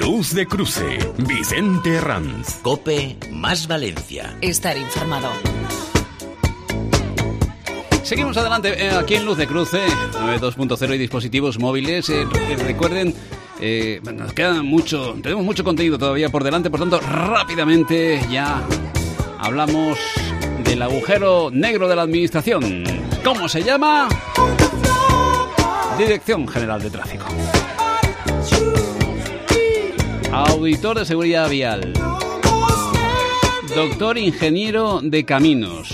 Luz de Cruce, Vicente Herranz. COPE más Valencia. Estar informado. Seguimos adelante aquí en Luz de Cruce, 92.0 y dispositivos móviles. Recuerden, nos queda mucho, tenemos mucho contenido todavía por delante, por tanto, rápidamente ya hablamos del agujero negro de la administración. ¿Cómo se llama? Dirección General de Tráfico. Auditor de seguridad vial. Doctor ingeniero de caminos.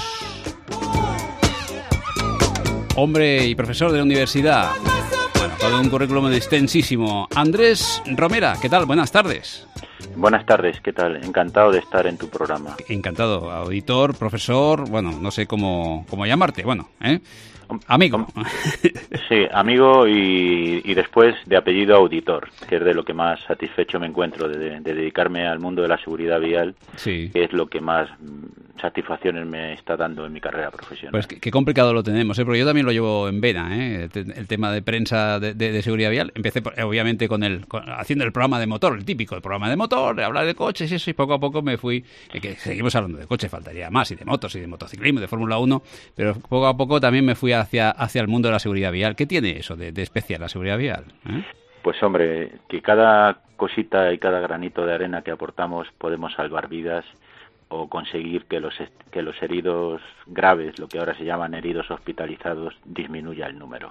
Hombre y profesor de la universidad. Bueno, todo un currículum extensísimo. Andrés Romera, ¿qué tal? Buenas tardes. Buenas tardes, ¿qué tal? Encantado de estar en tu programa. Encantado. Auditor, profesor, bueno, no sé cómo llamarte, bueno, amigo. Sí, amigo y después de apellido auditor, que es de lo que más satisfecho me encuentro, de dedicarme al mundo de la seguridad vial, sí. Que es lo que más satisfacciones me está dando en mi carrera profesional. Pues qué complicado lo tenemos, porque yo también lo llevo en vena, el tema de prensa de seguridad vial. Empecé obviamente haciendo el programa de motor, el típico el programa de motor, de hablar de coches y eso, y poco a poco me fui, que seguimos hablando de coches, faltaría más, y de motos, y de motociclismo, de Fórmula 1, pero poco a poco también me fui hacia el mundo de la seguridad vial. ¿Qué tiene eso de especial la seguridad vial? Pues hombre, que cada cosita y cada granito de arena que aportamos podemos salvar vidas o conseguir que los heridos graves, lo que ahora se llaman heridos hospitalizados, disminuya el número.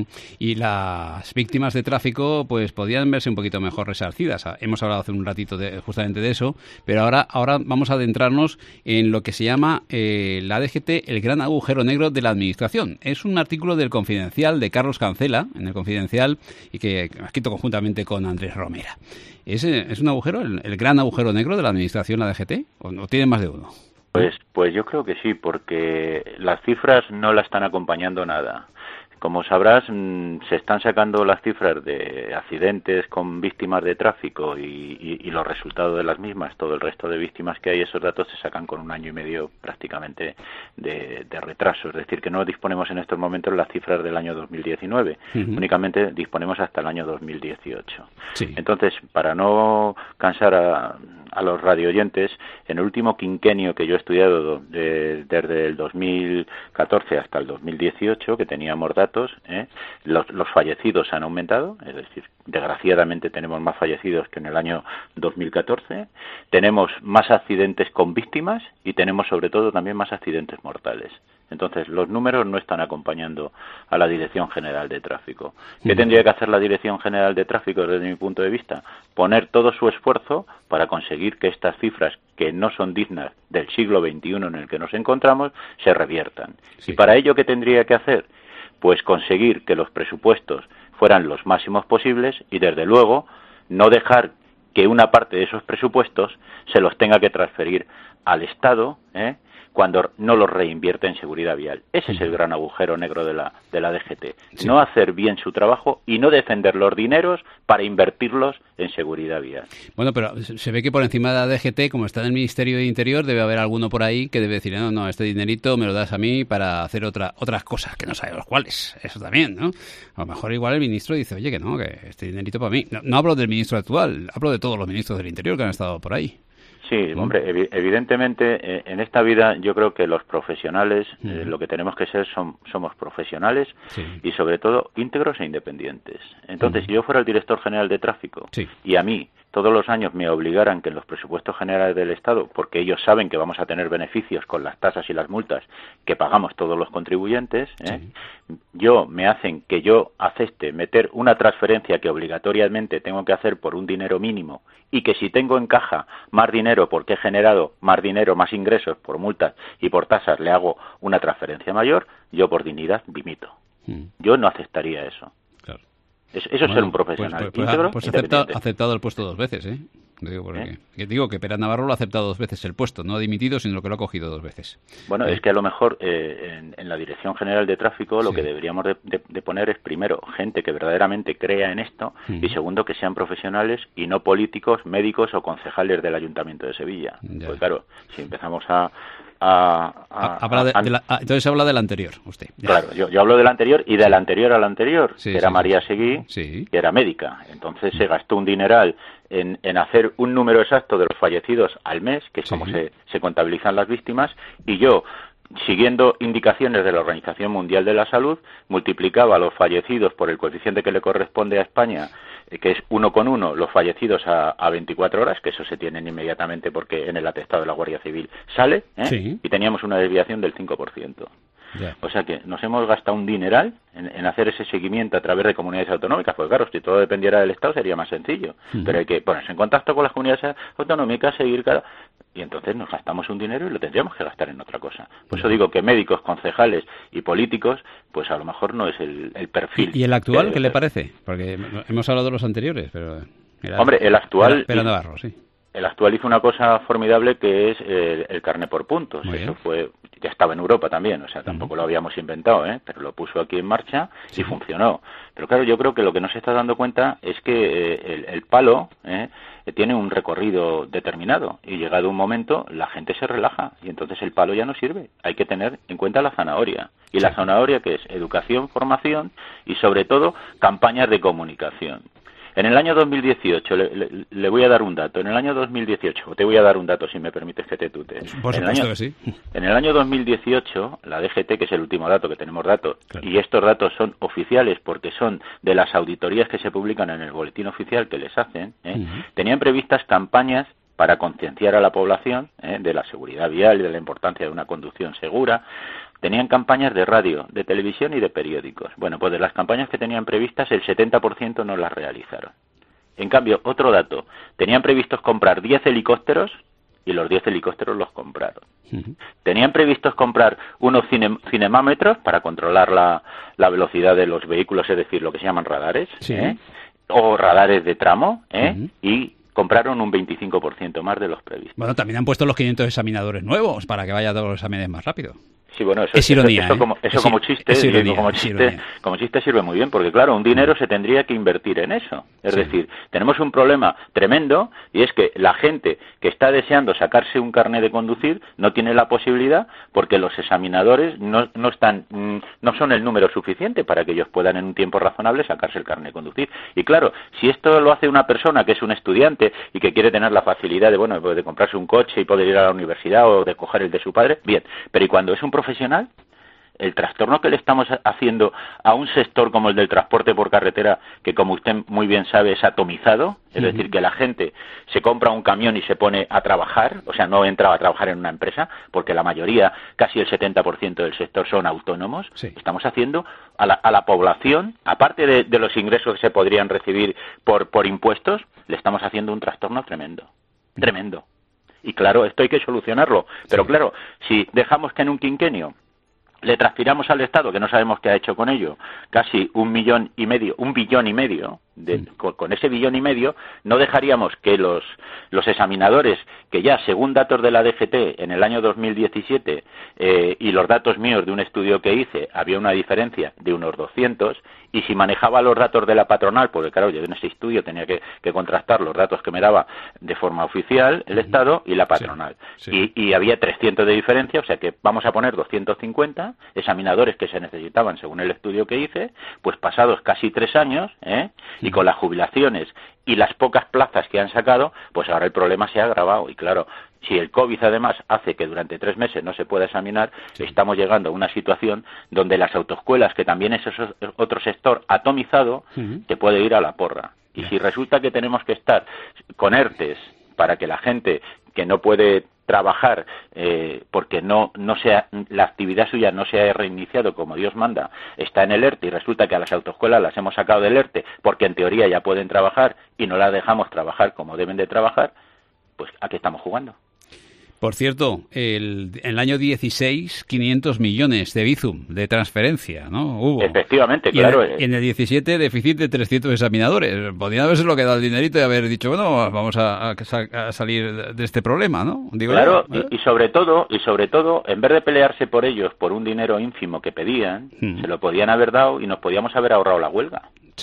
Y las víctimas de tráfico pues podían verse un poquito mejor resarcidas. Hemos hablado hace un ratito justamente de eso, pero ahora vamos a adentrarnos en lo que se llama la DGT, el gran agujero negro de la administración. Es un artículo del Confidencial de Carlos Cancela, en el Confidencial, y que ha escrito conjuntamente con Andrés Romera. ¿Es un agujero, el gran agujero negro de la administración, la DGT? ¿O tiene más de uno? Pues yo creo que sí, porque las cifras no la están acompañando nada. Como sabrás, se están sacando las cifras de accidentes con víctimas de tráfico y los resultados de las mismas. Todo el resto de víctimas que hay, esos datos se sacan con 1 año y medio prácticamente de retraso. Es decir, que no disponemos en estos momentos las cifras del año 2019. Únicamente disponemos hasta el año 2018. Sí. Entonces, para no cansar a los radioyentes, en el último quinquenio que yo he estudiado desde el 2014 hasta el 2018, que teníamos datos, los fallecidos han aumentado, es decir, desgraciadamente tenemos más fallecidos que en el año 2014, tenemos más accidentes con víctimas y tenemos sobre todo también más accidentes mortales. Entonces, los números no están acompañando a la Dirección General de Tráfico. ¿Qué tendría que hacer la Dirección General de Tráfico desde mi punto de vista? Poner todo su esfuerzo para conseguir que estas cifras, que no son dignas del siglo XXI en el que nos encontramos, se reviertan. Sí. ¿Y para ello qué tendría que hacer? Pues conseguir que los presupuestos fueran los máximos posibles y, desde luego, no dejar que una parte de esos presupuestos se los tenga que transferir al Estado, cuando no los reinvierte en seguridad vial. Ese es el gran agujero negro de la DGT. Sí. No hacer bien su trabajo y no defender los dineros para invertirlos en seguridad vial. Bueno, pero se ve que por encima de la DGT, como está en el Ministerio de Interior, debe haber alguno por ahí que debe decir, no, este dinerito me lo das a mí para hacer otras cosas, que no sabemos cuáles. Eso también, ¿no? A lo mejor igual el ministro dice, oye, que no, que este dinerito para mí. No hablo del ministro actual, hablo de todos los ministros del Interior que han estado por ahí. Sí, hombre, evidentemente en esta vida yo creo que los profesionales lo que tenemos que ser somos profesionales, sí, y sobre todo íntegros e independientes. Entonces, si yo fuera el director general de tráfico, sí, y a mí todos los años me obligaran que en los presupuestos generales del Estado, porque ellos saben que vamos a tener beneficios con las tasas y las multas que pagamos todos los contribuyentes, sí, me hacen que yo acepte meter una transferencia que obligatoriamente tengo que hacer por un dinero mínimo, y que si tengo en caja más dinero porque he generado más dinero, más ingresos por multas y por tasas, le hago una transferencia mayor, yo por dignidad dimito. Yo no aceptaría eso. Eso es ser un profesional íntegro. Pues aceptado el puesto 2 veces, ¿eh? Digo que Pera Navarro lo ha aceptado 2 veces el puesto, no ha dimitido, sino que lo ha cogido 2 veces. Bueno, es que a lo mejor en la Dirección General de Tráfico lo que deberíamos de poner es, primero, gente que verdaderamente crea en esto, y segundo, que sean profesionales y no políticos, médicos o concejales del Ayuntamiento de Sevilla. Pues claro, si empezamos a entonces habla del anterior, usted. Claro, yo hablo del anterior y del anterior al anterior, que era María Seguí, que era médica. Entonces se gastó un dineral en hacer un número exacto de los fallecidos al mes, que es como se contabilizan las víctimas, y yo, siguiendo indicaciones de la Organización Mundial de la Salud, multiplicaba los fallecidos por el coeficiente que le corresponde a España, que es 1,1, los fallecidos a 24 horas, que eso se tienen inmediatamente porque en el atestado de la Guardia Civil sale, y teníamos una desviación del 5%. Yeah. O sea que nos hemos gastado un dineral en hacer ese seguimiento a través de comunidades autonómicas, porque claro, si todo dependiera del Estado sería más sencillo, pero hay que ponerse en contacto con las comunidades autonómicas, seguir cada... Y entonces nos gastamos un dinero y lo tendríamos que gastar en otra cosa. Por eso digo que médicos, concejales y políticos, pues a lo mejor no es el perfil. ¿Y el actual qué le parece? Porque hemos hablado de los anteriores, pero... Hombre, el actual... Pera Navarro, sí. El actual hizo una cosa formidable que es el carné por puntos. Eso ya estaba en Europa también, o sea, tampoco lo habíamos inventado, pero lo puso aquí en marcha y funcionó. Pero claro, yo creo que lo que no se está dando cuenta es que el palo tiene un recorrido determinado y llegado un momento la gente se relaja y entonces el palo ya no sirve. Hay que tener en cuenta la zanahoria. Y la zanahoria, que es educación, formación y sobre todo campañas de comunicación. En el año 2018, le voy a dar un dato, en el año 2018, o te voy a dar un dato si me permites que te tutee. Por supuesto que sí. En el año 2018, la DGT, que es el último dato que tenemos y estos datos son oficiales porque son de las auditorías que se publican en el boletín oficial que les hacen, tenían previstas campañas para concienciar a la población de la seguridad vial y de la importancia de una conducción segura. Tenían campañas de radio, de televisión y de periódicos. Bueno, pues de las campañas que tenían previstas, el 70% no las realizaron. En cambio, otro dato, tenían previstos comprar 10 helicópteros y los 10 helicópteros los compraron. Tenían previstos comprar unos cinemámetros para controlar la velocidad de los vehículos, es decir, lo que se llaman radares, o radares de tramo, y compraron un 25% más de los previstos. Bueno, también han puesto los 500 examinadores nuevos para que vaya todos los exámenes más rápido. Sí, bueno, es ironía, eso como chiste sirve muy bien, porque claro, un dinero se tendría que invertir en eso. Es decir, tenemos un problema tremendo y es que la gente que está deseando sacarse un carnet de conducir no tiene la posibilidad porque los examinadores no son el número suficiente para que ellos puedan en un tiempo razonable sacarse el carnet de conducir. Y claro, si esto lo hace una persona que es un estudiante y que quiere tener la facilidad de comprarse un coche y poder ir a la universidad o de coger el de su padre, bien, pero ¿y cuando es un profesional? El trastorno que le estamos haciendo a un sector como el del transporte por carretera, que como usted muy bien sabe es atomizado, es decir, que la gente se compra un camión y se pone a trabajar, o sea, no entra a trabajar en una empresa, porque la mayoría, casi el 70% del sector son autónomos. Estamos haciendo a la población, aparte de los ingresos que se podrían recibir por impuestos, le estamos haciendo un trastorno tremendo. Y claro, esto hay que solucionarlo, pero claro, si dejamos que en un quinquenio le transfiramos al Estado, que no sabemos qué ha hecho con ello, casi 1,5 billones, con ese 1,5 billones, no dejaríamos que los examinadores, que ya según datos de la DGT en el año 2017 y los datos míos de un estudio que hice, había una diferencia de unos 200, y si manejaba los datos de la patronal, porque claro, yo en ese estudio tenía que contrastar los datos que me daba de forma oficial el Estado y la patronal. Y había 300 de diferencia, o sea que vamos a poner 250 examinadores que se necesitaban según el estudio que hice, pues pasados casi 3 años, y con las jubilaciones y las pocas plazas que han sacado, pues ahora el problema se ha agravado. Y claro, si el COVID además hace que durante 3 meses no se pueda examinar, estamos llegando a una situación donde las autoescuelas, que también es otro sector atomizado, te puede ir a la porra. Y si resulta que tenemos que estar con ERTES para que la gente que no puede trabajar porque la actividad suya no se ha reiniciado como Dios manda, está en el ERTE y resulta que a las autoescuelas las hemos sacado del ERTE porque en teoría ya pueden trabajar y no las dejamos trabajar como deben de trabajar, pues ¿a qué estamos jugando? Por cierto, en el año 16, 500 millones de Bizum, de transferencia, ¿no? Hubo. Efectivamente, claro. Y en el 17, déficit de 300 examinadores. Podrían haberse lo quedado el dinerito y haber dicho, bueno, vamos a salir de este problema, ¿no? Digo, claro, y sobre todo, en vez de pelearse por ellos, por un dinero ínfimo que pedían, se lo podían haber dado y nos podíamos haber ahorrado la huelga. Sí.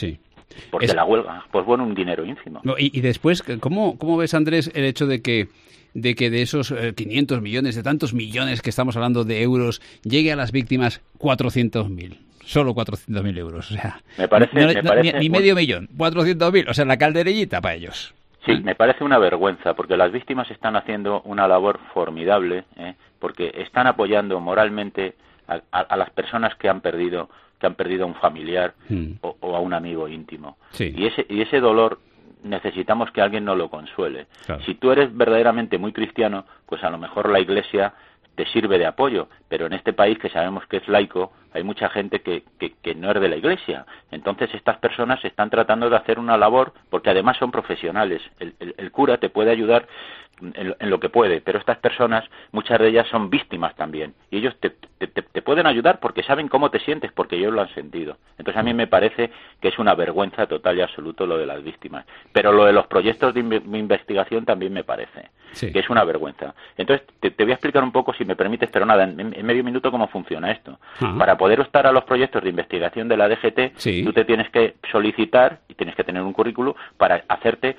Porque la huelga, pues bueno, un dinero ínfimo. Y después, ¿cómo ves, Andrés, el hecho de que de esos 500 millones, de tantos millones que estamos hablando de euros, llegue a las víctimas 400.000? Solo 400.000 euros, o sea, me parece ni medio millón, 400.000, o sea, la calderillita para ellos. Sí, me parece una vergüenza, porque las víctimas están haciendo una labor formidable, porque están apoyando moralmente a las personas que han perdido a un familiar o a un amigo íntimo. Sí. Y ese dolor necesitamos que alguien nos lo consuele. Claro. Si tú eres verdaderamente muy cristiano, pues a lo mejor la Iglesia te sirve de apoyo, pero en este país que sabemos que es laico, hay mucha gente que no es de la Iglesia. Entonces estas personas están tratando de hacer una labor, porque además son profesionales. El cura te puede ayudar en lo que puede, pero estas personas, muchas de ellas son víctimas también, y ellos te pueden ayudar porque saben cómo te sientes, porque ellos lo han sentido. Entonces a mí me parece que es una vergüenza total y absoluto lo de las víctimas, pero lo de los proyectos de investigación también me parece que es una vergüenza. Entonces te voy a explicar un poco, si me permites, pero nada, en medio minuto, cómo funciona esto. Para poder optar a los proyectos de investigación de la DGT, tú te tienes que solicitar y tienes que tener un currículum para hacerte,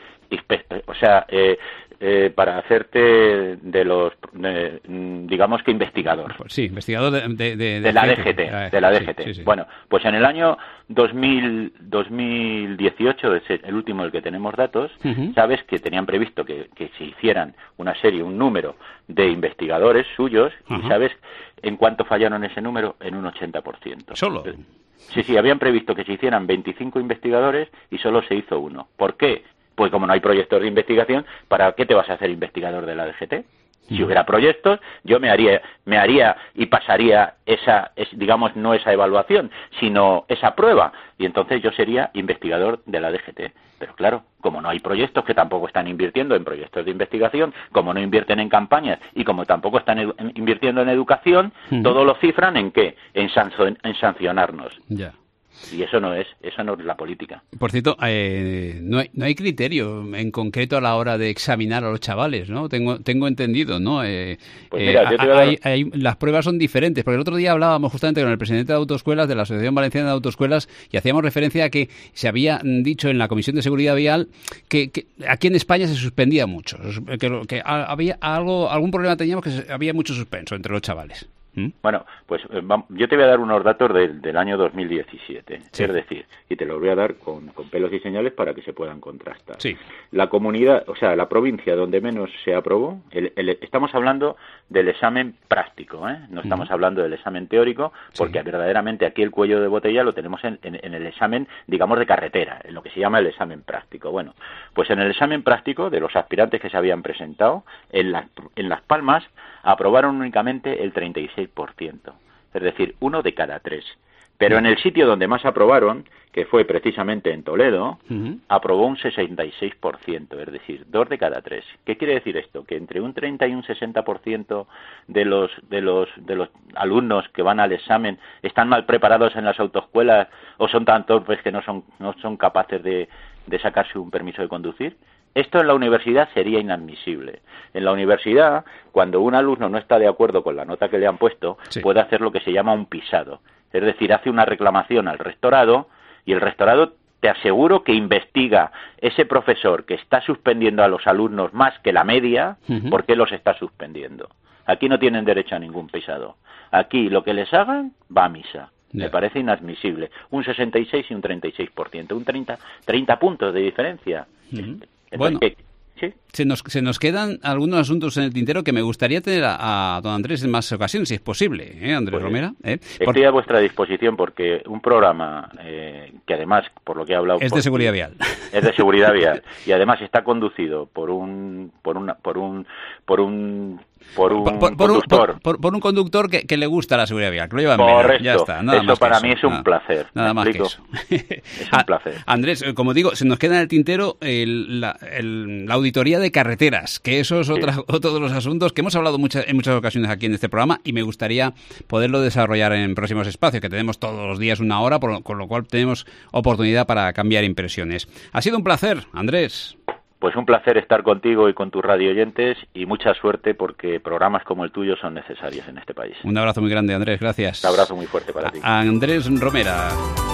para hacerte digamos que investigador. Sí, investigador de la DGT. De la DGT. Sí. Bueno, pues en el año 2018, es el último del que tenemos datos, sabes que tenían previsto que se hicieran un número de investigadores suyos, y sabes en cuánto fallaron ese número, en un 80%. ¿Solo? Sí, habían previsto que se hicieran 25 investigadores y solo se hizo uno. ¿Por qué? Pues como no hay proyectos de investigación, ¿para qué te vas a hacer investigador de la DGT? Si hubiera proyectos, yo me haría y pasaría digamos, no esa evaluación, sino esa prueba, y entonces yo sería investigador de la DGT. Pero claro, como no hay proyectos, que tampoco están invirtiendo en proyectos de investigación, como no invierten en campañas y como tampoco están invirtiendo en educación, todo lo cifran ¿en qué? En sancionarnos. Ya. Y eso no es la política. Por cierto, no hay criterio en concreto a la hora de examinar a los chavales, ¿no? Tengo entendido, ¿no? Pues mira, yo te voy a dar... las pruebas son diferentes, porque el otro día hablábamos justamente con el presidente de Autoescuelas, de la Asociación Valenciana de Autoescuelas, y hacíamos referencia a que se había dicho en la Comisión de Seguridad Vial que aquí en España se suspendía mucho, que había algún problema teníamos, que había mucho suspenso entre los chavales. Bueno, pues yo te voy a dar unos datos del año 2017, sí. Es decir, y te los voy a dar con pelos y señales para que se puedan contrastar. Sí. La comunidad, o sea, la provincia donde menos se aprobó, estamos hablando del examen práctico, no estamos hablando del examen teórico, porque verdaderamente aquí el cuello de botella lo tenemos en el examen, digamos, de carretera, en lo que se llama el examen práctico. Bueno, pues en el examen práctico de los aspirantes que se habían presentado, en Las Palmas aprobaron únicamente el 36%, es decir, 1 de cada 3. Pero en el sitio donde más aprobaron, que fue precisamente en Toledo, aprobó un 66%, es decir, 2 de cada 3. ¿Qué quiere decir esto? Que entre un 30 y un 60% de los alumnos que van al examen están mal preparados en las autoescuelas o son tan torpes que no son capaces de sacarse un permiso de conducir. Esto en la universidad sería inadmisible. En la universidad, cuando un alumno no está de acuerdo con la nota que le han puesto, puede hacer lo que se llama un pisado. Es decir, hace una reclamación al rectorado y el rectorado, te aseguro, que investiga ese profesor que está suspendiendo a los alumnos más que la media, ¿por qué los está suspendiendo? Aquí no tienen derecho a ningún pisado. Aquí lo que les hagan va a misa. Me parece inadmisible. Un 66 y un 36%, un 30 puntos de diferencia. Bueno, ¿sí? se nos quedan algunos asuntos en el tintero que me gustaría tener a don Andrés en más ocasiones, si es posible, Andrés pues, Romera. Estoy a vuestra disposición, porque un programa que además, por lo que he hablado... Es de seguridad vial. Es de seguridad vial. Y además está conducido por un conductor que le gusta la seguridad vial, que lo lleva en correcto. Ya está, nada eso más para que mí es un placer. Nada más que eso. Es un placer. Andrés, como digo, se nos queda en el tintero la auditoría de carreteras, que eso es otro de los asuntos que hemos hablado en muchas ocasiones aquí en este programa, y me gustaría poderlo desarrollar en próximos espacios, que tenemos todos los días una hora, con lo cual tenemos oportunidad para cambiar impresiones. Ha sido un placer, Andrés. Pues un placer estar contigo y con tus radioyentes, y mucha suerte, porque programas como el tuyo son necesarios en este país. Un abrazo muy grande, Andrés, gracias. Un abrazo muy fuerte para ti. Andrés Romera.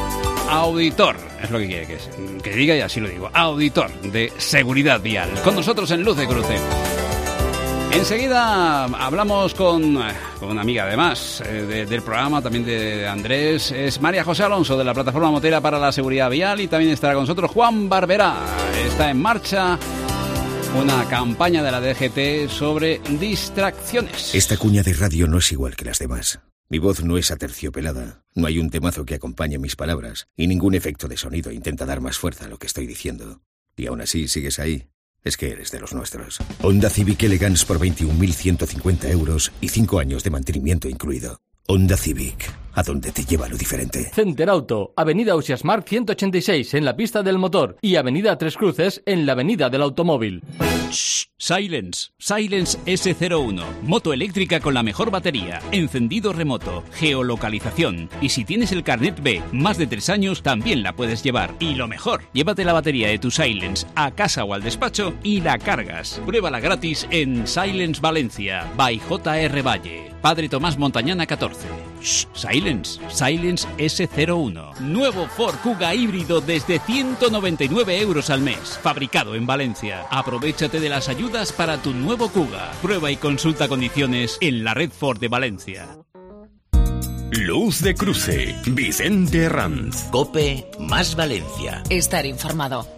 auditor, es lo que quiere que diga y así lo digo, auditor de seguridad vial. Con nosotros en Luz de Cruce. Enseguida hablamos con una amiga además del programa, también de Andrés, es María José Alonso de la Plataforma Motera para la Seguridad Vial, y también estará con nosotros Juan Barberá. Está en marcha una campaña de la DGT sobre distracciones. Esta cuña de radio no es igual que las demás. Mi voz no es aterciopelada, no hay un temazo que acompañe mis palabras y ningún efecto de sonido intenta dar más fuerza a lo que estoy diciendo. Y aún así sigues ahí. Es que eres de los nuestros. Honda Civic Elegance por 21.150 euros y 5 años de mantenimiento incluido. Honda Civic, a donde te lleva lo diferente. Center Auto, Avenida Ausiasmark 186 en la pista del motor y Avenida Tres Cruces en la Avenida del Automóvil. Shh, Silence S01, moto eléctrica con la mejor batería, encendido remoto, geolocalización, y si tienes el carnet B más de 3 años también la puedes llevar. Y lo mejor, llévate la batería de tu Silence a casa o al despacho y la cargas. Pruébala gratis en Silence Valencia, by JR Valle, Padre Tomás Montañana 14. Shh, Silence S01, nuevo Ford Kuga híbrido desde 199 euros al mes, fabricado en Valencia. Aprovéchate de las ayudas para tu nuevo Kuga. Prueba y consulta condiciones en la red Ford de Valencia. Luz de Cruce, Vicente Herranz. COPE más Valencia. Estar informado.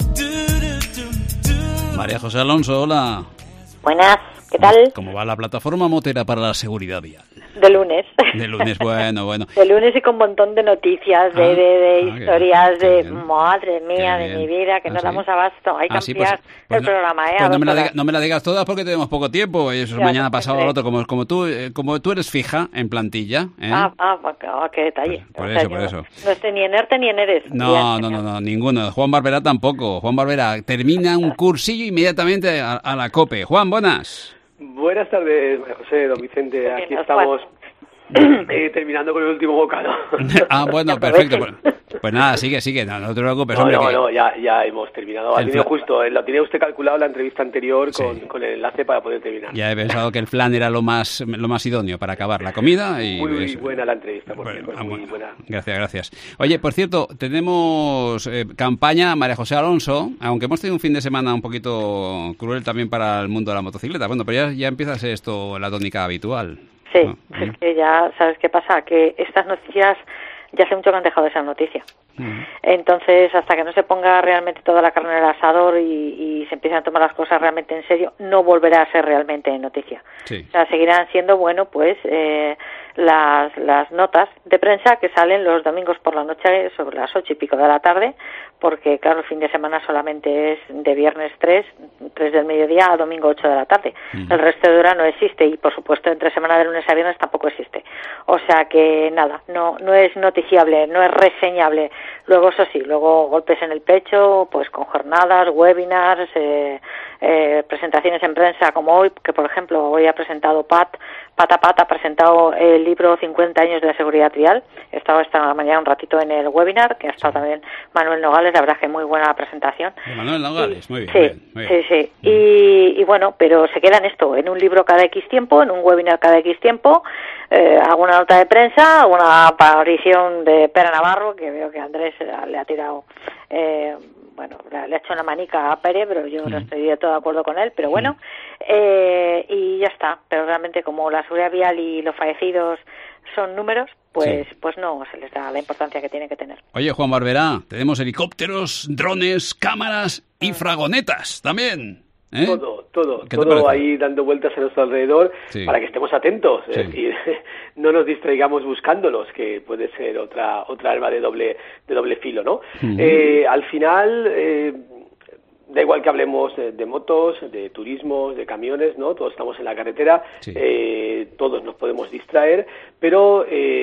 María José Alonso, hola. Buenas, ¿qué tal? ¿Cómo va la Plataforma Motera para la Seguridad Vial? De lunes. De lunes, bueno. De lunes y con un montón de noticias, de historias, qué bien. madre mía, Qué de bien. mi vida, que no ¿sí? damos abasto. Hay que Sí, ampliar el programa, pues a 2 horas. no me la digas todas porque tenemos poco tiempo. Y eso es Ya, mañana no pasado tendré. al otro. Como tú eres fija en plantilla, ¿eh? Qué detalle. Por O sea, eso. yo No estoy ni en ERTE ni en ERES. No, Bien. ninguno. Juan Barberá tampoco. Juan Barberá termina un cursillo inmediatamente a la COPE. Juan, buenas. Buenas tardes, María José, don Vicente. Buenas, Aquí estamos terminando con el último bocado. Bueno, perfecto. Pues nada, sigue. No te preocupes, hombre. Ya hemos terminado. Ha tenido justo, lo tenía usted calculado en la entrevista anterior con el enlace para poder terminar. Ya he pensado que el plan era lo más idóneo para acabar la comida. Y muy buena la entrevista, por Bueno, cierto, muy buena. Gracias. Oye, por cierto, tenemos campaña María José Alonso, aunque hemos tenido un fin de semana un poquito cruel también para el mundo de la motocicleta. Bueno, pero ya empieza a ser esto la tónica habitual. Sí, ¿No? es que ya sabes qué pasa, que estas noticias ya hace mucho que han dejado de ser noticia. Entonces, hasta que no se ponga realmente toda la carne en el asador y se empiecen a tomar las cosas realmente en serio, no volverá a ser realmente noticia. Sí. O sea, seguirán siendo, las notas de prensa que salen los domingos por la noche sobre las 8 y pico de la tarde, porque claro, el fin de semana solamente es de viernes 3 del mediodía a domingo 8 de la tarde. El resto de hora no existe y por supuesto entre semana de lunes a viernes tampoco existe. O sea que nada, no es noticiable, no es reseñable. Luego eso sí, luego golpes en el pecho, pues con jornadas, webinars, presentaciones en prensa como hoy, que por ejemplo hoy ha presentado Pat ha presentado el libro 50 años de la seguridad vial. He estado esta mañana un ratito en el webinar, que ha estado también Manuel Nogales, la verdad que muy buena presentación. Manuel Nogales, muy bien. Sí. Y bueno, pero se queda en esto, en un libro cada X tiempo, en un webinar cada X tiempo, alguna nota de prensa, una aparición de Pere Navarro, que veo que Andrés le ha tirado... le ha hecho una manica a Pere, pero yo no estoy de todo de acuerdo con él, pero bueno, y ya está. Pero realmente como la seguridad vial y los fallecidos son números, pues no se les da la importancia que tienen que tener. Oye, Juan Barberá, tenemos helicópteros, drones, cámaras y fragonetas también. Todo ahí dando vueltas a nuestro alrededor para que estemos atentos, es decir, no nos distraigamos buscándolos, que puede ser otra arma de doble filo, ¿no? Al final da igual que hablemos de motos, de turismos, de camiones, ¿no? Todos estamos en la carretera, todos nos podemos distraer, pero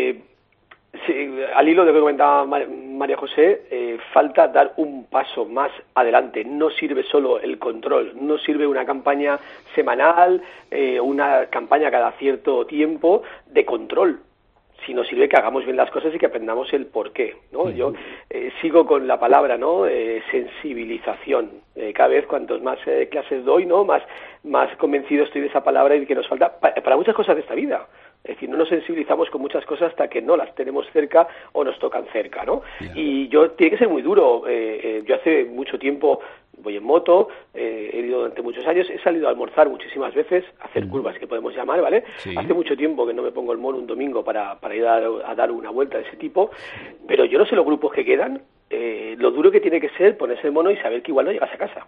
al hilo de lo que comentaba María José, falta dar un paso más adelante. No sirve solo el control, no sirve una campaña semanal, una campaña cada cierto tiempo de control, sino sirve que hagamos bien las cosas y que aprendamos el porqué, ¿no? Yo sigo con la palabra, ¿no? Sensibilización. Cada vez cuantos más clases doy, ¿no? Más convencido estoy de esa palabra y que nos falta para muchas cosas de esta vida. Es decir, no nos sensibilizamos con muchas cosas hasta que no las tenemos cerca o nos tocan cerca, ¿no? Y tiene que ser muy duro. Yo hace mucho tiempo voy en moto, he ido durante muchos años, he salido a almorzar muchísimas veces, a hacer curvas que podemos llamar, ¿vale? Hace mucho tiempo que no me pongo el mono un domingo para ir a dar una vuelta de ese tipo, pero yo no sé los grupos que quedan, lo duro que tiene que ser ponerse el mono y saber que igual no llegas a casa.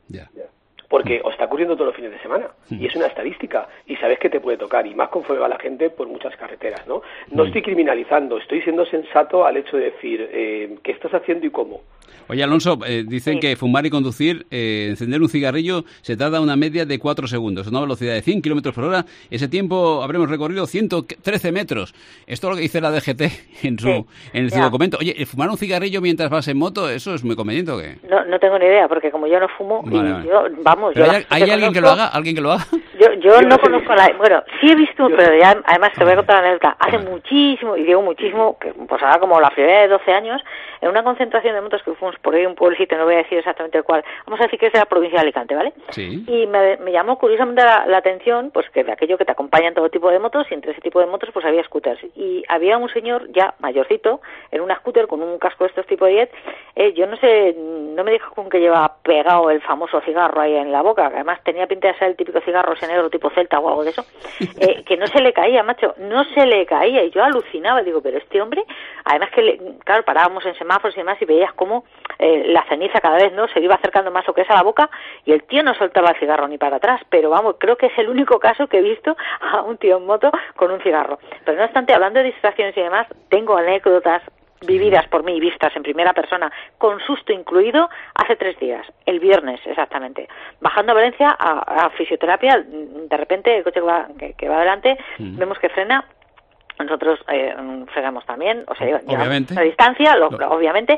Porque os está ocurriendo todos los fines de semana, y es una estadística, y sabes que te puede tocar, y más conforme va la gente por muchas carreteras, ¿no? No estoy criminalizando, estoy siendo sensato al hecho de decir qué estás haciendo y cómo. Oye, Alonso, dicen que fumar y conducir, encender un cigarrillo, se tarda una media de 4 segundos, a una velocidad de 100 kilómetros por hora. Ese tiempo habremos recorrido 113 metros. Esto es lo que dice la DGT en su documento. Oye, ¿fumar un cigarrillo mientras vas en moto, eso es muy conveniente o qué? No tengo ni idea, porque como yo no fumo, ¿Hay alguien que lo haga? ¿Alguien que lo haga? Yo no conozco bueno, sí he visto, pero ya, además te voy a contar la anécdota, hace muchísimo, y digo muchísimo, que pues ahora como la primera de 12 años, en una concentración de motos que fuimos por ahí un pueblecito, no voy a decir exactamente el cual, vamos a decir que es de la provincia de Alicante, ¿vale? Sí. Y me llamó curiosamente la atención, pues que de aquello que te acompañan todo tipo de motos, y entre ese tipo de motos pues había scooters, y había un señor ya mayorcito, en una scooter con un casco de estos tipo 10, yo no sé, no me dijo con que lleva pegado el famoso cigarro ahí en la boca, que además tenía pinta de ser el típico cigarro ese negro tipo Celta o algo de eso, que no se le caía, macho, no se le caía, y yo alucinaba, digo, pero este hombre, además que, claro, parábamos en semáforos y demás, y veías cómo la ceniza cada vez no se iba acercando más lo que es a la boca, y el tío no soltaba el cigarro ni para atrás, pero vamos, creo que es el único caso que he visto a un tío en moto con un cigarro. Pero no obstante, hablando de distracciones y demás, tengo anécdotas vividas por mí y vistas en primera persona, con susto incluido, hace 3 días, el viernes exactamente, bajando a Valencia a fisioterapia, de repente el coche que va adelante, vemos que frena. Nosotros frenamos también, o sea, llevamos la distancia, obviamente,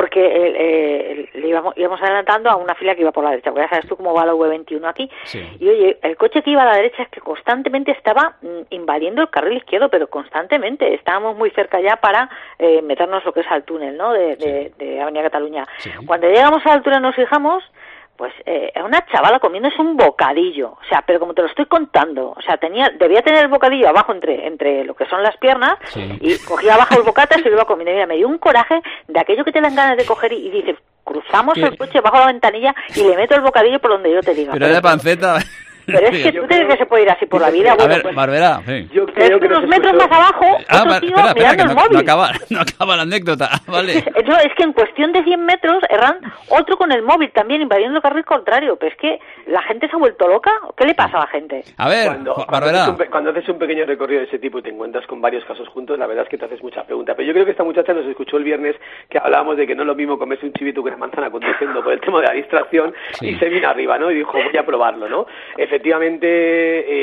porque íbamos adelantando a una fila que iba por la derecha, porque ya sabes tú cómo va la V21 aquí, y oye, el coche que iba a la derecha es que constantemente estaba invadiendo el carril izquierdo, pero constantemente, estábamos muy cerca ya para meternos lo que es al túnel, ¿no?, de Avenida Cataluña. Cuando llegamos a la altura nos fijamos, pues era una chavala comiéndose un bocadillo, o sea, pero como te lo estoy contando, o sea, debía tener el bocadillo abajo entre lo que son las piernas, y cogía abajo el bocata y se lo iba comiendo. Mira, me dio un coraje de aquello que te dan ganas de coger y dices, cruzamos el coche bajo la ventanilla y le meto el bocadillo por donde yo te diga. Pero era panceta. Pero es que tú crees que se puede ir así por la vida. Bueno, a ver, pues, Barbera, yo creo que unos metros más abajo, otro tío mirando el móvil. No acaba la anécdota, ¿vale? No, es que en cuestión de 100 metros, Herrán, otro con el móvil también invadiendo el carril contrario. Pero es que la gente se ha vuelto loca. ¿Qué le pasa a la gente? A ver, Barbera. Cuando haces un pequeño recorrido de ese tipo y te encuentras con varios casos juntos, la verdad es que te haces muchas preguntas. Pero yo creo que esta muchacha nos escuchó el viernes que hablábamos de que no es lo mismo comerse un chivito que una manzana conduciendo por el tema de la distracción, y se vino arriba, ¿no? Y dijo, voy a probarlo, ¿no? Efectivamente,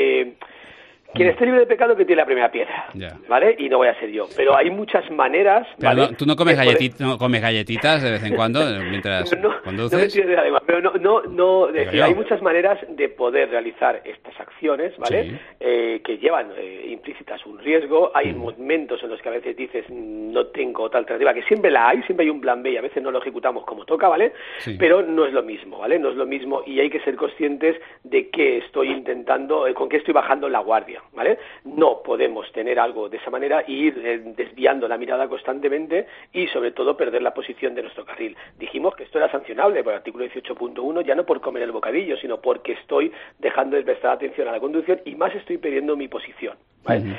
quien esté libre de pecado que tiene la primera piedra, ¿vale? Y no voy a ser yo. Pero hay muchas maneras, ¿vale? Pero ¿tú no comes galletitas de vez en cuando mientras conduces? No me tires de la lengua, pero hay muchas maneras de poder realizar estas acciones, ¿vale? Que llevan implícitas un riesgo. Hay momentos en los que a veces dices, no tengo otra alternativa, que siempre la hay, siempre hay un plan B y a veces no lo ejecutamos como toca, ¿vale? Pero no es lo mismo, ¿vale? No es lo mismo, y hay que ser conscientes de qué estoy intentando, con qué estoy bajando la guardia, ¿vale? No podemos tener algo de esa manera y ir desviando la mirada constantemente y sobre todo perder la posición de nuestro carril. Dijimos que esto era sancionable por el artículo 18.1, ya no por comer el bocadillo, sino porque estoy dejando de prestar atención a la conducción y más estoy perdiendo mi posición, ¿vale?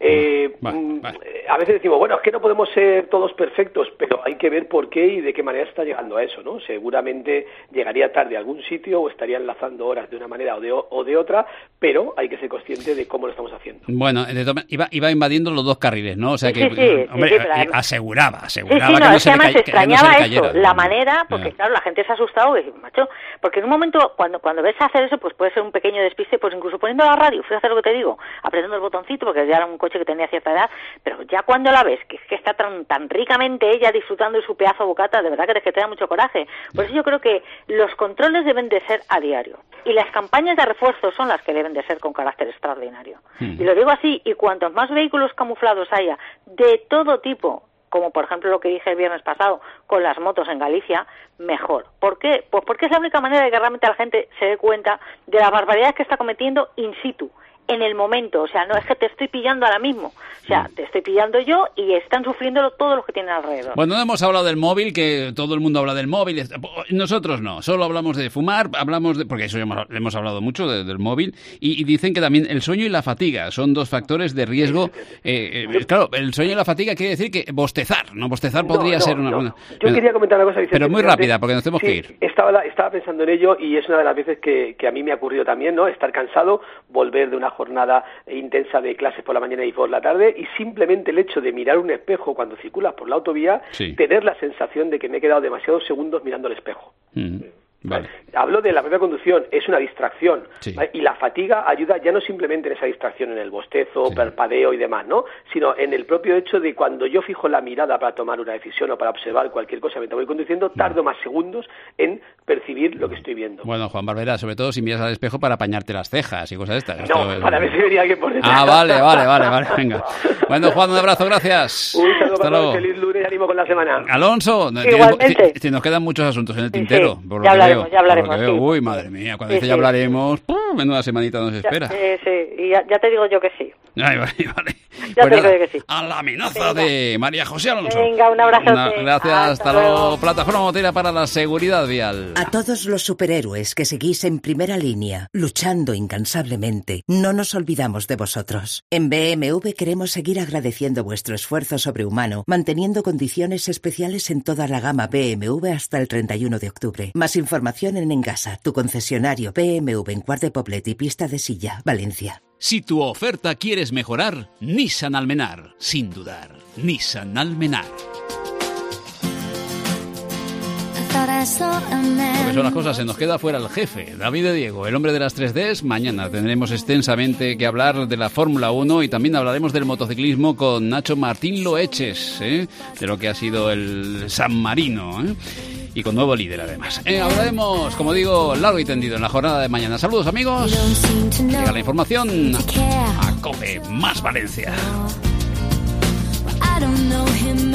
A veces decimos, bueno, es que no podemos ser todos perfectos, pero hay que ver por qué y de qué manera está llegando a eso, ¿no? Seguramente llegaría tarde a algún sitio o estaría enlazando horas de una manera o de otra, pero hay que ser consciente de cómo lo estamos haciendo. Bueno, iba invadiendo los dos carriles, ¿no? O sea que, hombre, aseguraba que no se le cayera. Extrañaba eso, la manera, porque claro, la gente se ha asustado y dice, macho, porque en un momento, cuando ves hacer eso, pues puede ser un pequeño despiste, pues incluso poniendo la radio, fíjate lo que te digo, apretando el botoncito, porque ya era un coche que tenía cierta edad, pero ya cuando la ves, que está tan ricamente ella disfrutando de su pedazo bocata, de verdad que te da mucho coraje. Por eso yo creo que los controles deben de ser a diario, y las campañas de refuerzo son las que deben de ser con carácter extraordinario. Y lo digo así, y cuantos más vehículos camuflados haya, de todo tipo, como por ejemplo lo que dije el viernes pasado con las motos en Galicia, mejor. ¿Por qué? Pues porque es la única manera de que realmente la gente se dé cuenta de las barbaridades que está cometiendo in situ, en el momento, o sea, no es que te estoy pillando ahora mismo, o sea, te estoy pillando yo y están sufriéndolo todos los que tienen alrededor. Bueno, no hemos hablado del móvil, que todo el mundo habla del móvil, nosotros no, solo hablamos de fumar, porque eso ya hemos hablado mucho del móvil, y dicen que también el sueño y la fatiga son 2 factores de riesgo. Claro, el sueño y la fatiga quiere decir que bostezar podría ser una buena... Yo quería comentar una cosa, Vicente, pero muy rápida, porque nos tenemos que ir. Estaba pensando en ello y es una de las veces que a mí me ha ocurrido también, ¿no? Estar cansado, volver de una jornada intensa de clases por la mañana y por la tarde, y simplemente el hecho de mirar un espejo cuando circulas por la autovía, tener la sensación de que me he quedado demasiados segundos mirando el espejo. Vale. Hablo de la propia conducción, es una distracción, ¿vale? Y la fatiga ayuda ya no simplemente en esa distracción, en el bostezo, parpadeo y demás, ¿no? Sino en el propio hecho de cuando yo fijo la mirada para tomar una decisión o para observar cualquier cosa mientras voy conduciendo, tardo más segundos en percibir lo que estoy viendo. Bueno, Juan Barbera, sobre todo si miras al espejo para apañarte las cejas y cosas estas. Para ver si venía alguien por detrás. Vale, venga. Bueno, Juan, un abrazo, gracias. Un saludo para todos, feliz lunes y ánimo con la semana. Alonso, igualmente. Nos quedan muchos asuntos en el tintero. Ya hablaremos. Uy, madre mía, cuando dice ya hablaremos, menuda semanita nos espera. Y ya te digo yo que sí. Ay, vale. Ya te digo yo que sí. A la amenaza de María José Alonso. Venga, un abrazo. Gracias, hasta luego. Plataforma Motera para la seguridad vial. A todos los superhéroes que seguís en primera línea, luchando incansablemente, no nos olvidamos de vosotros. En BMW queremos seguir agradeciendo vuestro esfuerzo sobrehumano, manteniendo condiciones especiales en toda la gama BMW hasta el 31 de octubre. Más información en Engasa, tu concesionario BMW en Quart de Poblet y Pista de Silla, Valencia. Si tu oferta quieres mejorar, Nissan Almenar, sin dudar. Nissan Almenar. Porque son las cosas, se nos queda fuera el jefe, David de Diego, el hombre de las 3Ds. Mañana tendremos extensamente que hablar de la Fórmula 1 y también hablaremos del motociclismo con Nacho Martín Loeches, de lo que ha sido el San Marino, y con nuevo líder además. Hablaremos, como digo, largo y tendido en la jornada de mañana. Saludos, amigos. Llega la información a COPE más Valencia.